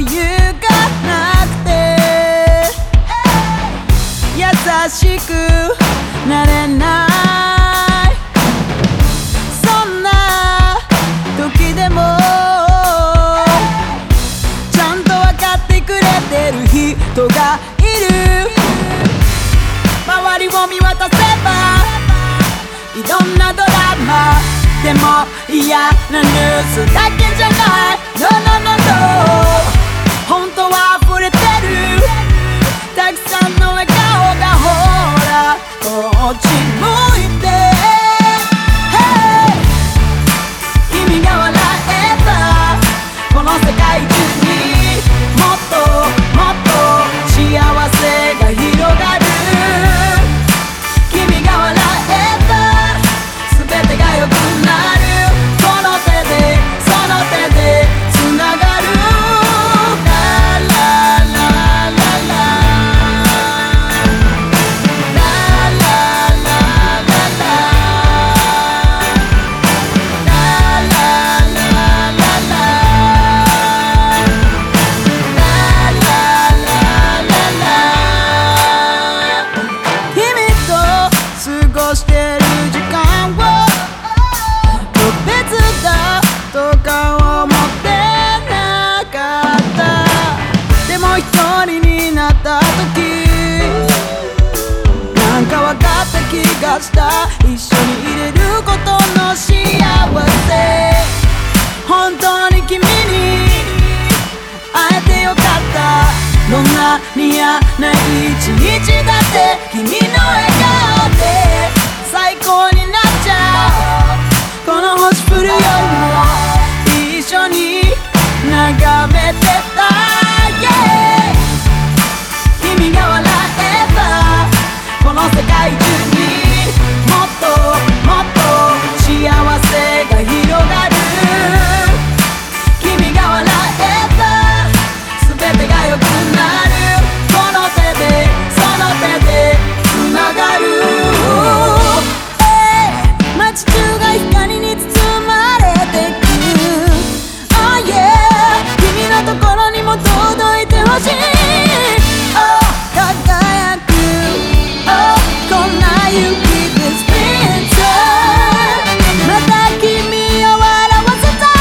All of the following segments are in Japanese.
由がなくて優しくなれないそんな時でもちゃんと分かってくれてる人がいる周りを見渡せばいろんなドラマでも嫌なニュースだけじゃない No no no no 本当は溢れてるたくさんの笑顔がほらこっち向いて、hey、君が笑えばこの世界中にもっともっと幸せが広がる君が笑えば全てが良くなるこの手でその手でつながるしてる時間を特別だとか思ってなかったでも一人になった時なんか分かった気がした一緒にいれることの幸せ本当に君に会えてよかったどんなに嫌な一日だって君の笑顔で最高になっちゃうこの星降る夜も一緒に眺めてた、yeah、君が笑えばこの世界中にもっともっと幸せが広がる君が笑えば全てが良くなるこの手でその手でつながる街中が光に包まれてく Oh yeah 君のところにも届いてほしい Oh 輝く Oh こんなYou keep this picture また君を笑わせた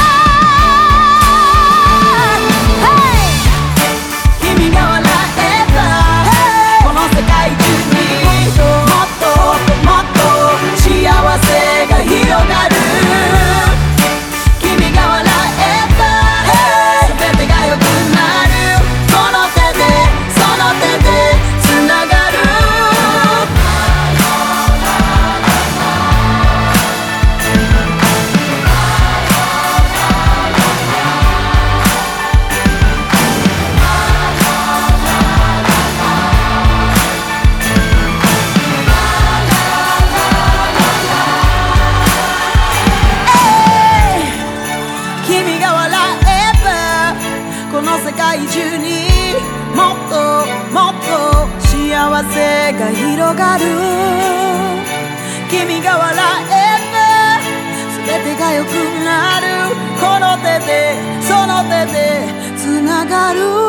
い、hey、君が笑えば、hey、この世界中にもっともっと幸せが広がる君が笑えば全てが良くなるこの手でその手でつながる君が笑えばこの世界中にもっともっと幸せが広がる君が笑えば全てが良くなるこの手でその手でつながる